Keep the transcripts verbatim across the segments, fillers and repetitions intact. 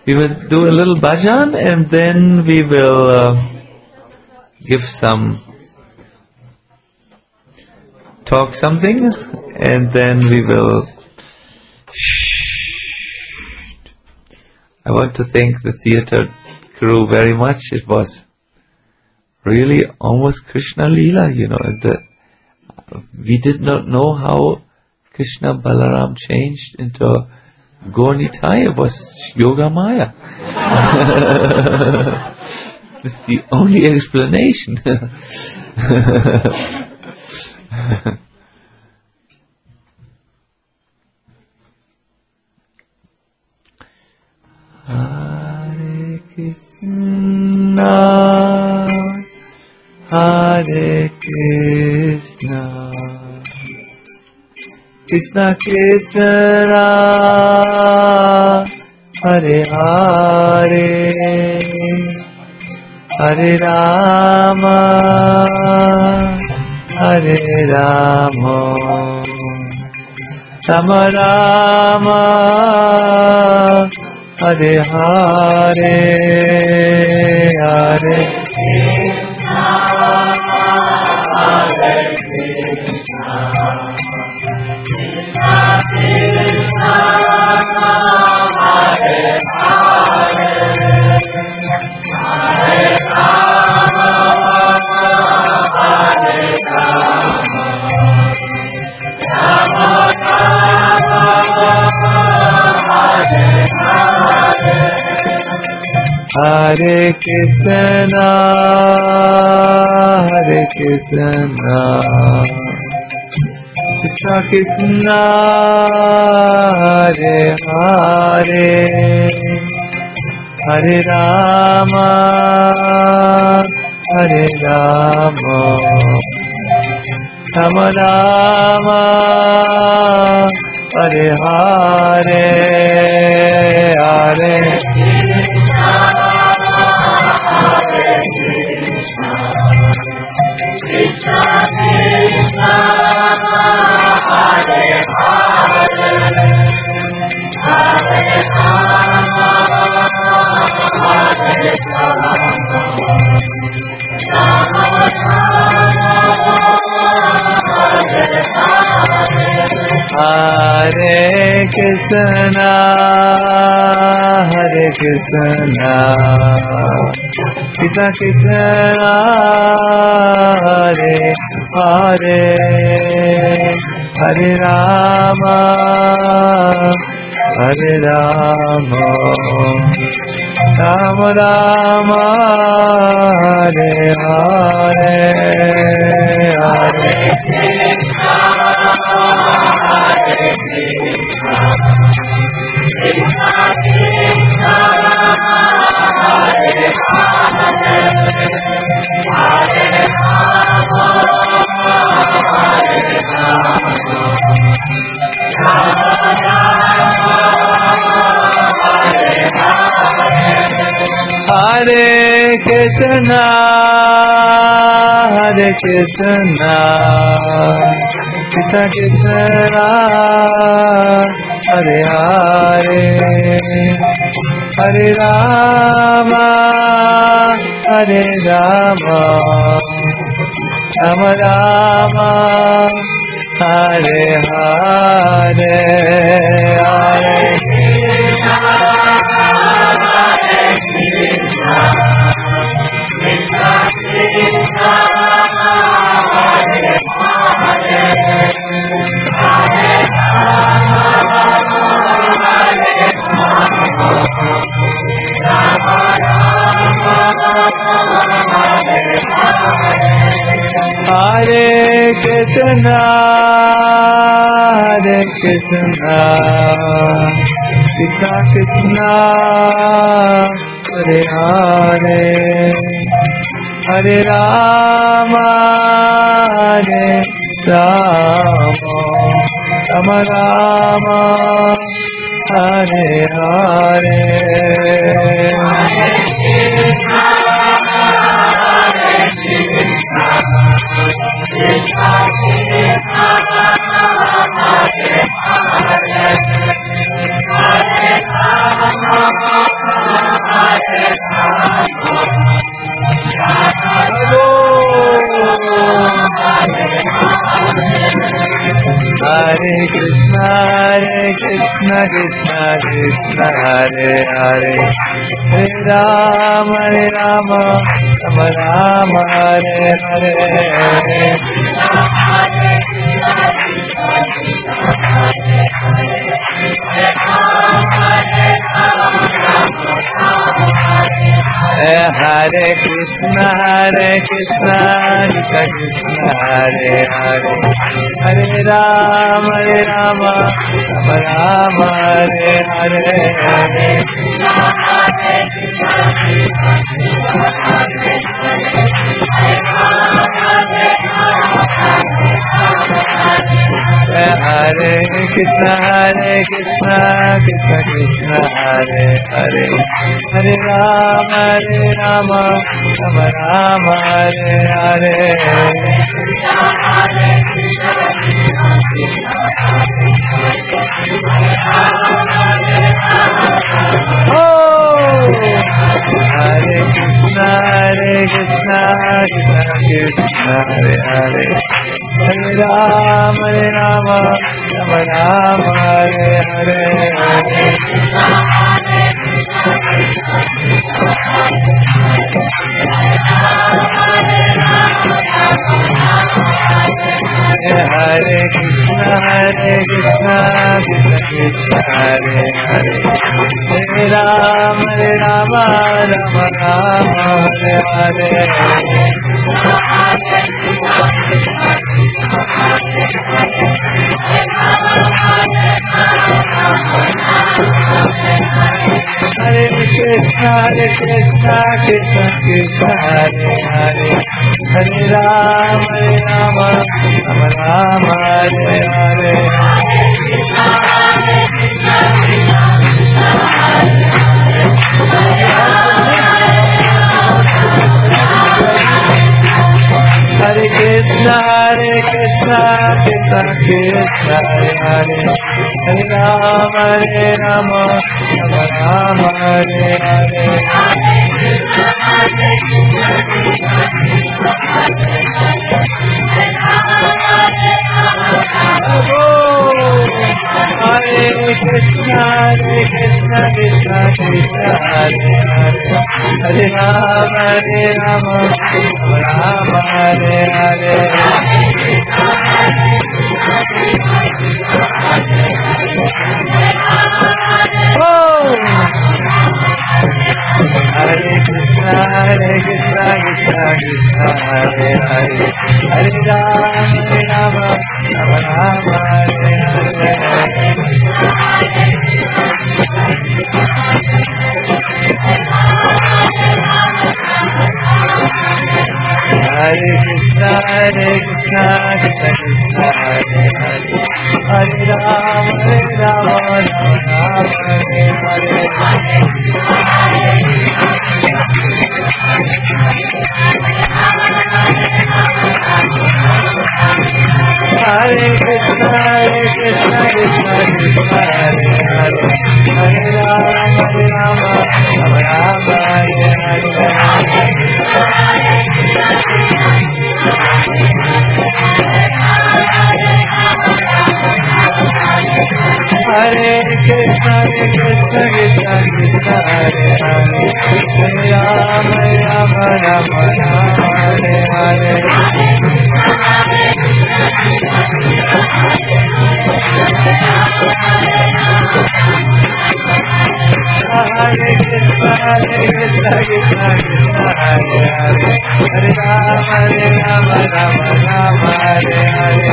We will do a little bhajan and then we will uh, give some, talk something, and then we will. Shh. I want to thank the theater crew very much. It was really almost Krishna Leela, you know. The, we did not know how Krishna Balaram changed into Gaur-Nitai. It was Yoga Maya. It's the only explanation. Hare Krishna, Hare Krishna, Krishna Krishna, Hare Hare, Hare Rama, Hare Rama, Rama Rama, Hare Hare, Hare Krishna, Hare Krishna, Krishna Krishna, Hare Hare, Hare Rama, Hare Rama, Rama Rama, Hare Hare. Hare Krishna, Hare Krishna, Krishna Krishna, Hare Hare, Hare Rama, Hare Rama, Rama Rama, Hare Hare, Hare Krishna, Hare Krishna, Krishna Krishna, Hare Hare, Hare Rama, Hare Rama, Rama Rama, Hare Hare. Hare Krishna, Hare Krishna, Krishna Krishna, Hare Hare, Hare Rama, Hare Rama, Rama Rama, Hare Hare, Hare Krishna, Hare Krishna, Krishna Krishna, Hare Hare, Hare Rama, Hare Rama, Rama Rama, Hare Hare. Hare Krishna, Hare Krishna, Krishna Krishna, Hare Hare, Hare Rama, Hare Rama, Rama Rama, Hare Hare, Hare Krishna, Hare Krishna, Krishna Krishna, Hare Hare, Hare Rama, Hare Rama, Rama Rama, Hare Hare. Hare Krishna, Hare Krishna, Krishna Krishna, Hare Hare, Hare Rama, Hare Rama, Rama Rama, Hare Hare. Hare Krishna, Hare Krishna, Krishna Krishna, Hare Hare Krishna, Hare Krishna, Krishna Krishna, Hare Hare, Hare Rama, Hare Rama, Rama Rama, Hare Hare. Hare Krishna, Hare Krishna, Krishna Krishna, Hare Hare, Hare Rama, Hare Rama, Rama Rama, Hare Hare. Hare Krishna, Hare Krishna, Krishna Krishna, Hare Hare, Hare Rama, Hare Rama, Rama Rama, Hare Hare. Oh, Hare Krishna, Hare Krishna, Krishna Krishna, Hare Hare, Hare Rama, Hare Rama, Rama Rama, Hare Hare. Hare Krishna, Hare Krishna, Krishna Krishna, Hare Hare, Hare Rama, Hare Rama, Rama Rama, Hare Hare. Hare Krishna, Hare Krishna, Krishna Krishna, Hare Hare, Hare Rama, Hare Rama, Rama Rama, Hare Hare. Hare Krishna, Hare Krishna, Krishna Krishna, Hare Hare, Hare Rama, Hare Rama, Rama Rama, Hare Hare. Hare Krishna, Hare Krishna, Krishna Krishna, Hare Hare, Hare Rama, Hare Rama, Rama Rama, Hare Hare. Oh, Hare Krishna, Hare Krishna, Krishna Krishna, Hare Hare, Hare Rama, Hare Rama, Rama Rama, Hare Hare. Hare Krishna, Hare Krishna, Krishna Krishna, Hare Hare, Hare Rama, Hare Rama, Rama Rama, Hare Hare. Hare Krishna, Hare Krishna, Krishna Krishna, Hare Hare, Hare Rama, Hare Rama, Rama Rama, Hare Hare. Hare Krishna, Hare Krishna, Krishna Krishna, Hare Hare, Hare Rama, Hare Rama, Rama Rama, Hare Hare. Hare Krishna, Hare Krishna, Krishna Krishna, Hare Hare, Hare Rama, Hare Rama, Rama Rama, Hare Hare.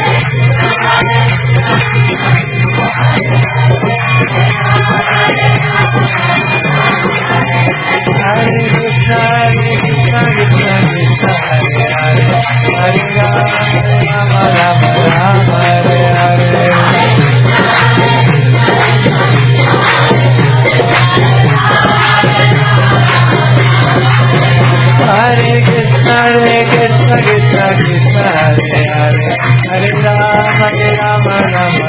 Hare Krishna, Hare Krishna, Krishna Krishna, Hare Hare, Hare Rama, Hare Rama, Rama Rama, Hare Hare. Hare Krishna, Hare Krishna, Krishna Krishna, Hare Hare, Hare Rama, Hare Rama, Rama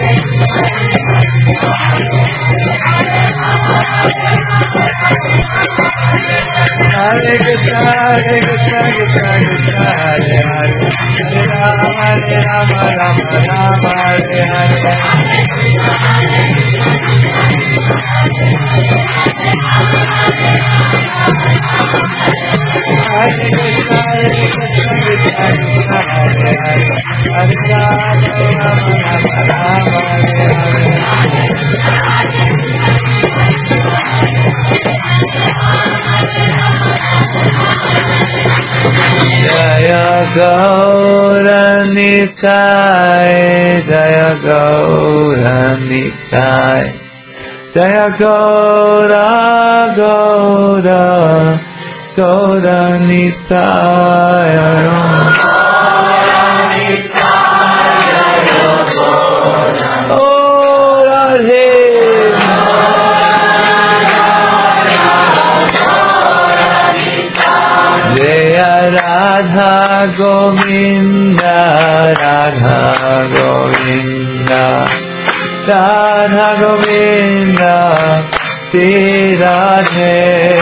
Hare Krishna, Hare Krishna, Krishna Krishna, Hare Hare, Hare Rama, Hare Rama, Rama Rama, Hare Hare. Hare Krishna, Hare Krishna, Krishna Krishna, Hare Hare, Hare Rama, Rama Rama, Hare Hare. Jaya Gaura Nitai, Jaya Gaura Nitai, Jaya Gaura Gaura Gaura Nitai. Oh Radhe, Jaya Radha Govinda, Radha Govinda, Radha Govinda, Sri Radhe.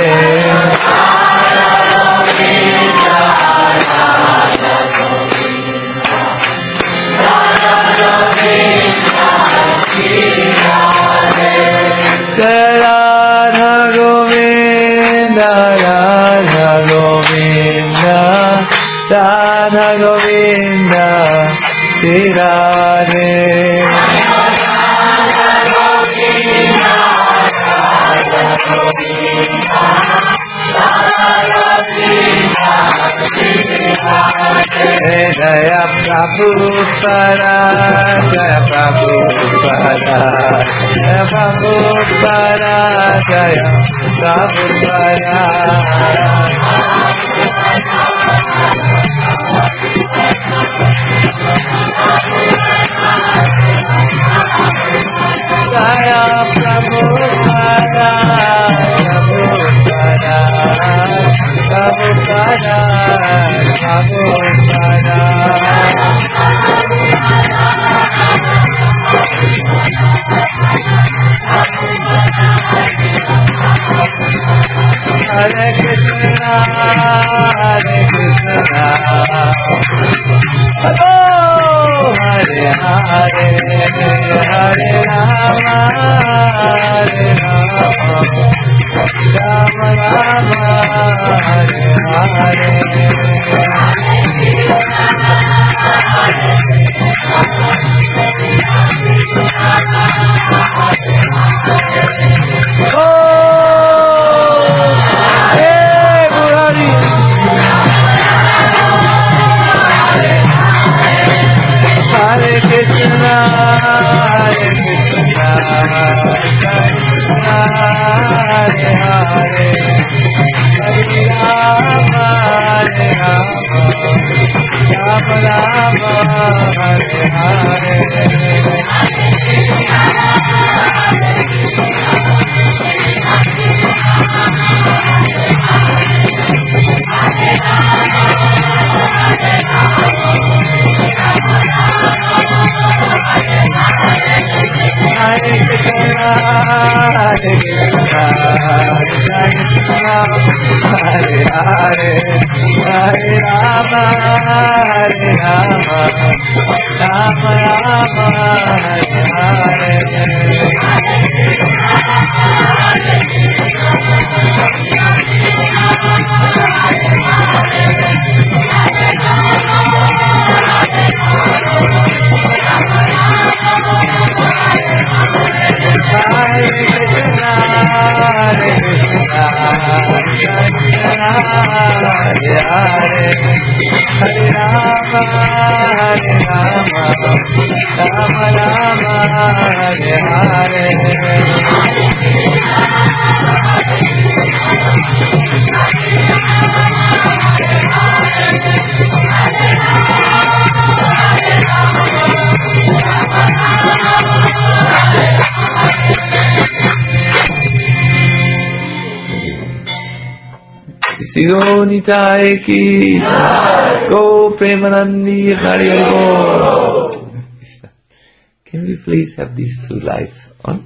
Radha Govinda, Radha Govinda, Radha Govinda, Sri Radhe. Jaya Prabhupada, Jaya Prabhupada, Jaya Prabhupada, Jaya Prabhupada. Jaya Prabhupada, Prabhupada, Prabhupada, Prabhupada. Hare Krishna, Hare Krishna, oh Hare Hare, Hare Rama, Hare Rama, Rama Rama, Hare Hare. Oh, hey, Murari. Hare Krishna, Hare Krishna, Krishna Krishna, Hare Hare, Hare Rama, Hare Rama, Rama Rama, Hare Hare. Hare Krishna, Hare Krishna, Krishna Krishna, Hare Hare, Hare Rama, Hare Rama, Rama Rama, Hare Hare. Gau Nitai ki Go Premanandi Hari Hari Bol. can we please have these two lights on?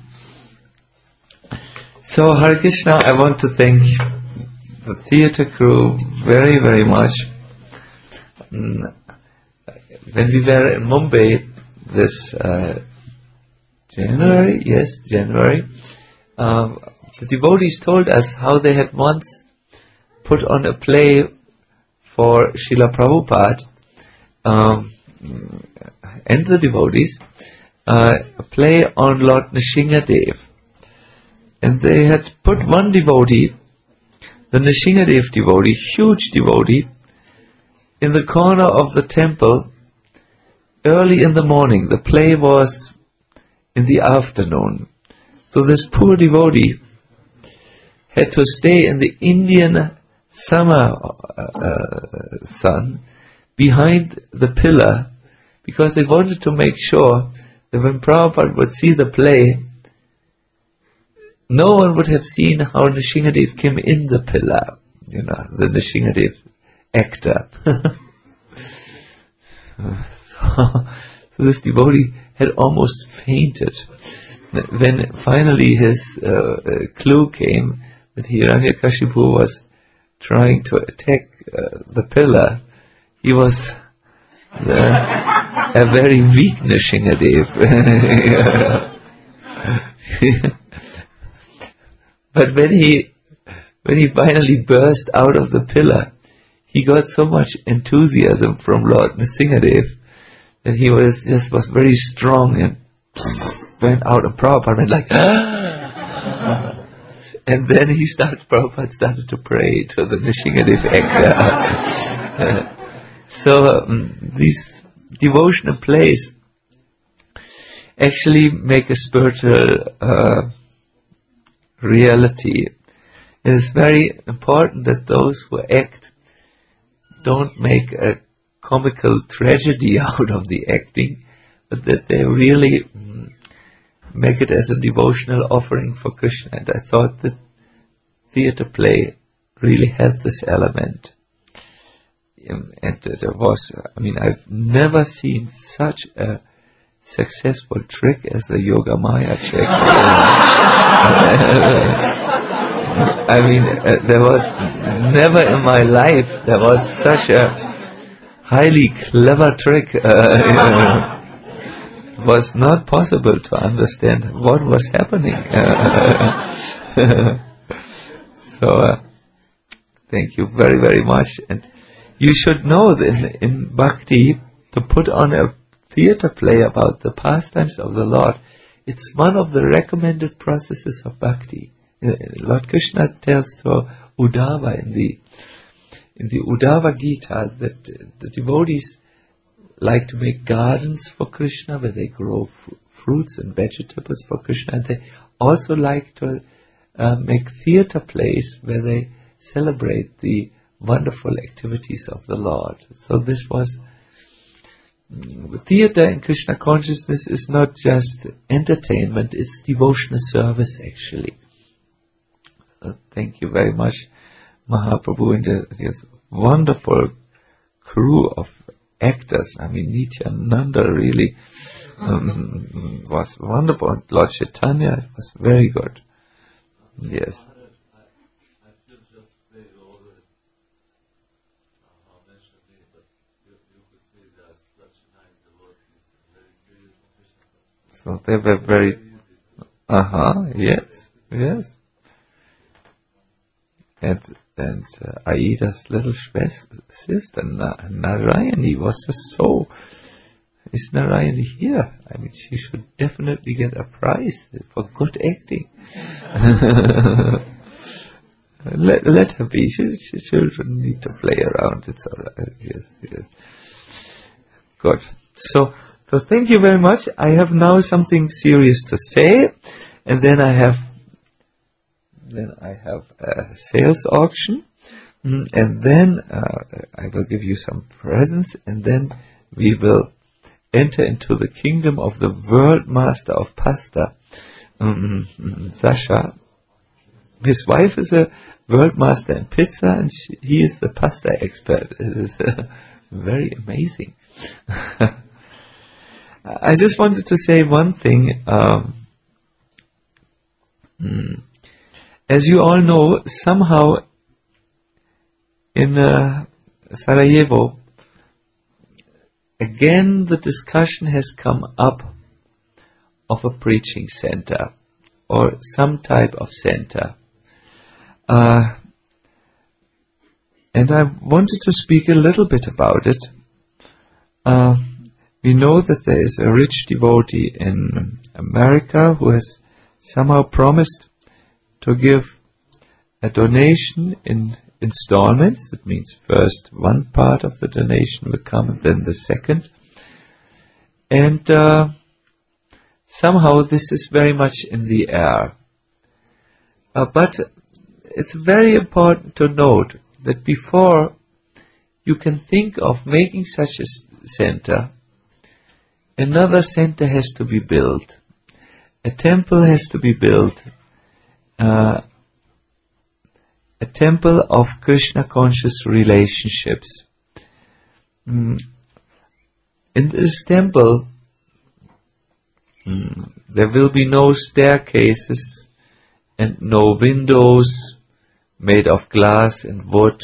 So, Hare Krishna, I want to thank the theatre crew very, very much. Mm, When we were in Mumbai this uh, January, yes, January, um, the devotees told us how they had once put on a play for Srila Prabhupada um, and the devotees, uh, a play on Lord Nrsingadev. And they had put one devotee, the Nrsingadev devotee, huge devotee, in the corner of the temple early in the morning. The play was in the afternoon. So this poor devotee had to stay in the Indian summer uh, sun behind the pillar, because they wanted to make sure that when Prabhupada would see the play, no one would have seen how Nrsingadev came in the pillar, you know, the Nrsingadev actor. So this devotee had almost fainted when finally his uh, uh, clue came that Hiranyakashipu was trying to attack uh, the pillar. He was uh, a very weak Nrsingadev. But when he when he finally burst out of the pillar, he got so much enthusiasm from Lord Nrsingadev that he was just was very strong and went out of Prabhupada and like, ah! And then he started, Prabhupada started to pray to the Nrsingadev actor. So um, these devotional plays actually make a spiritual uh, reality. It is very important that those who act don't make a comical tragedy out of the acting, but that they really mm, make it as a devotional offering for Krishna. And I thought that theatre play really had this element. Um, and uh, there was, I mean, I've never seen such a successful trick as the Yoga Maya trick. I mean, uh, there was never in my life there was such a highly clever trick. Uh, it was not possible to understand what was happening. So, uh, thank you very, very much. And you should know that in, in Bhakti, to put on a theatre play about the pastimes of the Lord, it's one of the recommended processes of Bhakti. Lord Krishna tells to Uddhava in the in the Uddhava Gita that uh, the devotees like to make gardens for Krishna where they grow fr- fruits and vegetables for Krishna, and they also like to uh, make theatre plays where they celebrate the wonderful activities of the Lord. So this was mm, theatre in Krishna consciousness is not just entertainment, it's devotional service actually. Uh, thank you very much, Mahaprabhu, and uh, this wonderful crew of actors. I mean, Nityananda really um, was wonderful. And Lord Chaitanya was very good. Yes. So they were very, uh-huh, yes, yes. And, and uh, Aida's little sister, Na- Narayani, was just so, is Narayani here? I mean, she should definitely get a prize for good acting. let, let her be. She, she children need to play around. It's all right. Yes, yes. Good. So, so thank you very much. I have now something serious to say, and then I have Then I have a sales auction, mm, and then uh, I will give you some presents, and then we will enter into the kingdom of the world master of pasta, um, Sasha. His wife is a world master in pizza, and she, he is the pasta expert. It is uh, very amazing. I just wanted to say one thing. Um, hmm. As you all know, somehow in uh, Sarajevo, again the discussion has come up of a preaching center or some type of center. Uh, and I wanted to speak a little bit about it. Uh, we know that there is a rich devotee in America who has somehow promised to give a donation in installments. That means first one part of the donation will come and then the second. And uh, somehow this is very much in the air. Uh, but it's very important to note that before you can think of making such a center, another center has to be built. A temple has to be built. Uh, a temple of Krishna conscious relationships. Mm. In this temple, mm, there will be no staircases and no windows made of glass and wood.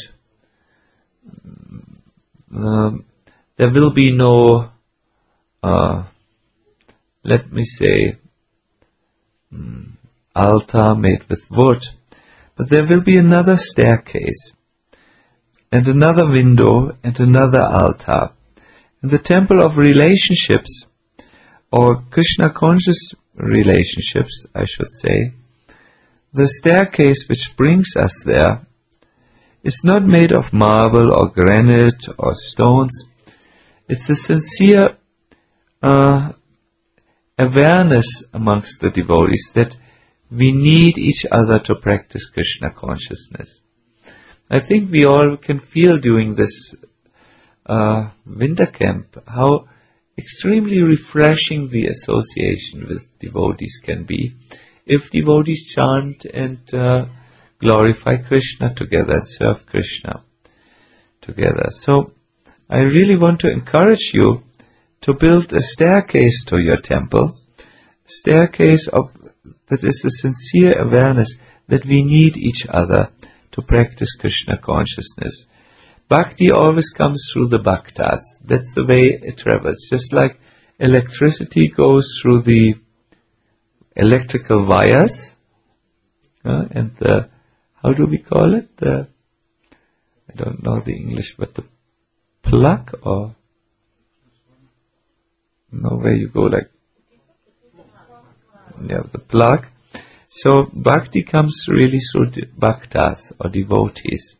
Um, there will be no, uh, let me say, mm, altar made with wood. But there will be another staircase, and another window, and another altar. In the temple of relationships, or Krishna conscious relationships, I should say, the staircase which brings us there is not made of marble or granite or stones. It's a sincere uh, awareness amongst the devotees that we need each other to practice Krishna consciousness. I think we all can feel during this uh, winter camp how extremely refreshing the association with devotees can be if devotees chant and uh, glorify Krishna together and serve Krishna together. So I really want to encourage you to build a staircase to your temple, staircase of that is a sincere awareness that we need each other to practice Krishna consciousness. Bhakti always comes through the bhaktas. That's the way it travels. Just like electricity goes through the electrical wires, uh, and the, how do we call it? The, I don't know the English, but the plug or, no, where you go like, yeah, the plug. So bhakti comes really through the bhaktas or devotees.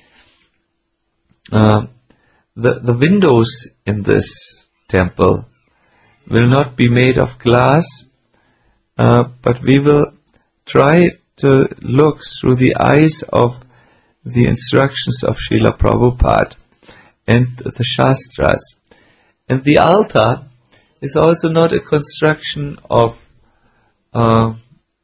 Uh, the the windows in this temple will not be made of glass, uh, but we will try to look through the eyes of the instructions of Srila Prabhupada and the Shastras. And the altar is also not a construction of Uh,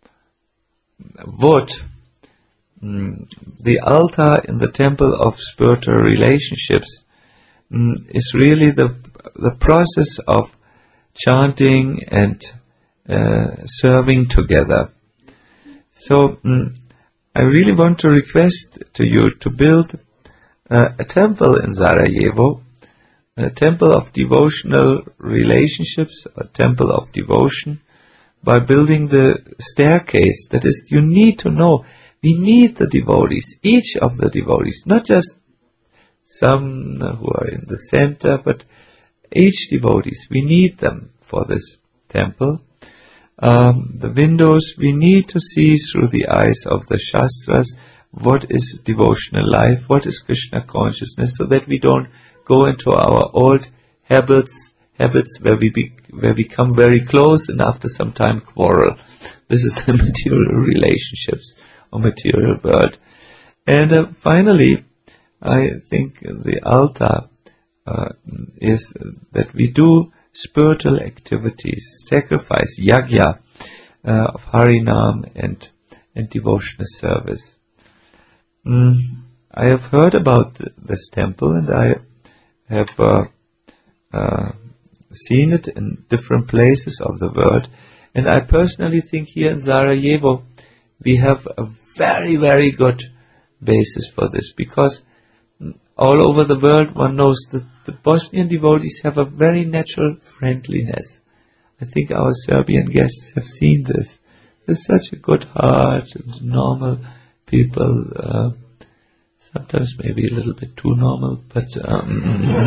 wood. Mm, the altar in the temple of spiritual relationships mm, is really the the process of chanting and uh, serving together. So mm, I really want to request to you to build uh, a temple in Sarajevo, a temple of devotional relationships, a temple of devotion, by building the staircase. That is, you need to know, we need the devotees, each of the devotees, not just some who are in the center, but each devotees, we need them for this temple. Um, the windows, we need to see through the eyes of the Shastras what is devotional life, what is Krishna consciousness, so that we don't go into our old habits, habits where we be, where we come very close and after some time quarrel. This is the material relationships or material world. And uh, finally, I think the altar uh, is that we do spiritual activities, sacrifice, yajna uh, of Harinam and, and devotional service. Mm, I have heard about th- this temple, and I have uh, uh, seen it in different places of the world. And I personally think here in Sarajevo, we have a very, very good basis for this, because all over the world one knows that the Bosnian devotees have a very natural friendliness. I think our Serbian guests have seen this. There's such a good heart and normal people, uh, sometimes maybe a little bit too normal, but um,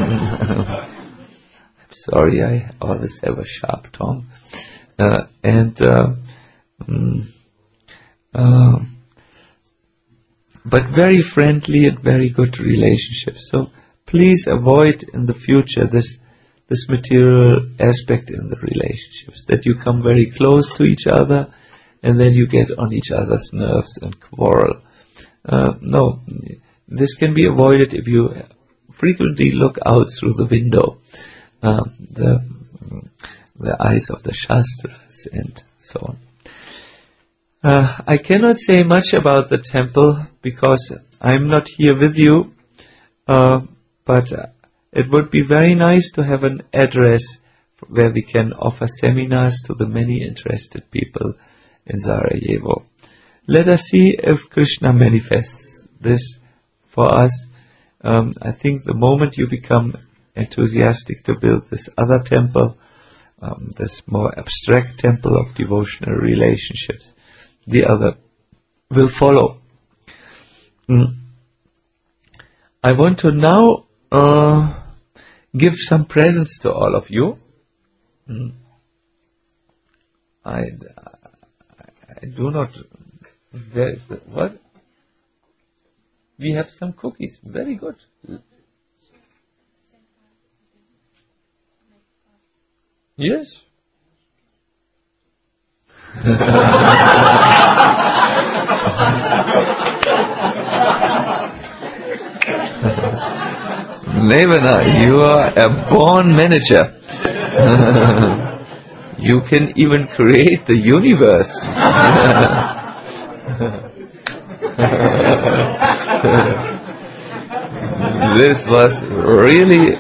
I'm sorry, I always have a sharp tongue. Uh, and uh, mm, uh, but very friendly and very good relationships. So please avoid in the future this this material aspect in the relationships, that you come very close to each other and then you get on each other's nerves and quarrel. Uh, no, this can be avoided if you frequently look out through the window, uh, the the eyes of the Shastras and so on. Uh, I cannot say much about the temple because I'm not here with you, uh, but uh, it would be very nice to have an address where we can offer seminars to the many interested people in Sarajevo. Let us see if Krishna manifests this for us. Um, I think the moment you become enthusiastic to build this other temple, um, this more abstract temple of devotional relationships, the other will follow. Mm. I want to now uh, give some presents to all of you. Mm. I, I do not. Where is the, what? We have some cookies. Very good. Yes. Nevana, you are a born manager. You can even create the universe. This was really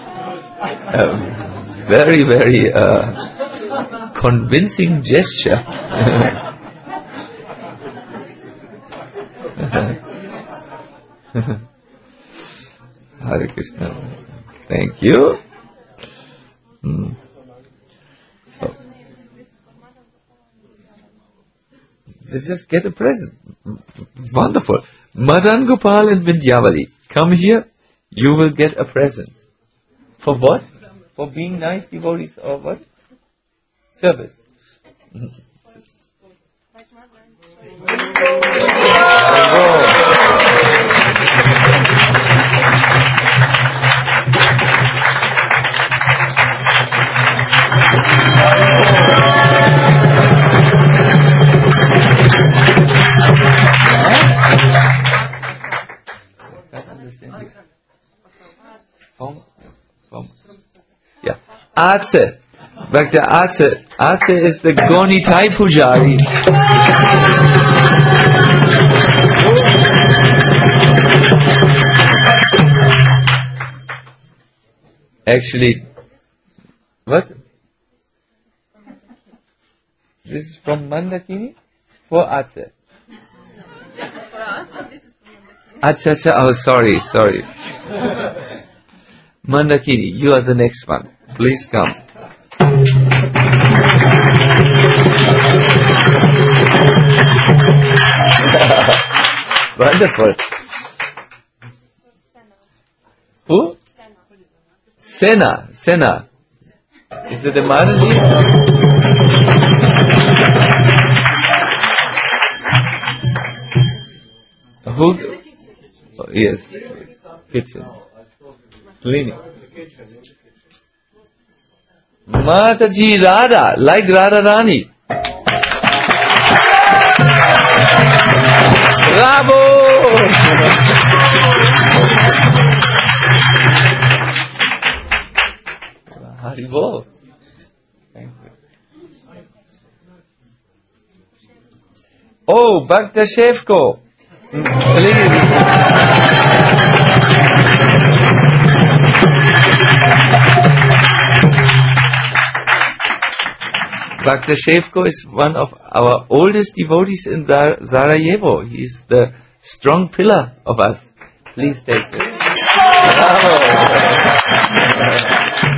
a very, very uh, convincing gesture. Hare Krishna. Thank you. Mm. So, let's just get a present. Wonderful. Madan Gopal and Vindhyavali, come here. You will get a present. For what? For being nice devotees or what? Service. From, from, yeah. Atse. Back to Atse. Atse is the Goni Tai Pujari. Actually, what? This is from Mandakini for Atse. Acha, acha, oh sorry, sorry. Mandakini, you are the next one. Please come. Wonderful. Who? Sena. Sena. Is it a Marathi? Who? Oh, yes. Kitchen. Cleaning. Mataji Radha, like Radha Rani. Bravo! Haribol. Thank you. Oh, Bhakta Shevko. Please. Bhakta Shevko is one of our oldest devotees in Dar- Sarajevo. He is the strong pillar of us. Please take it. Bravo.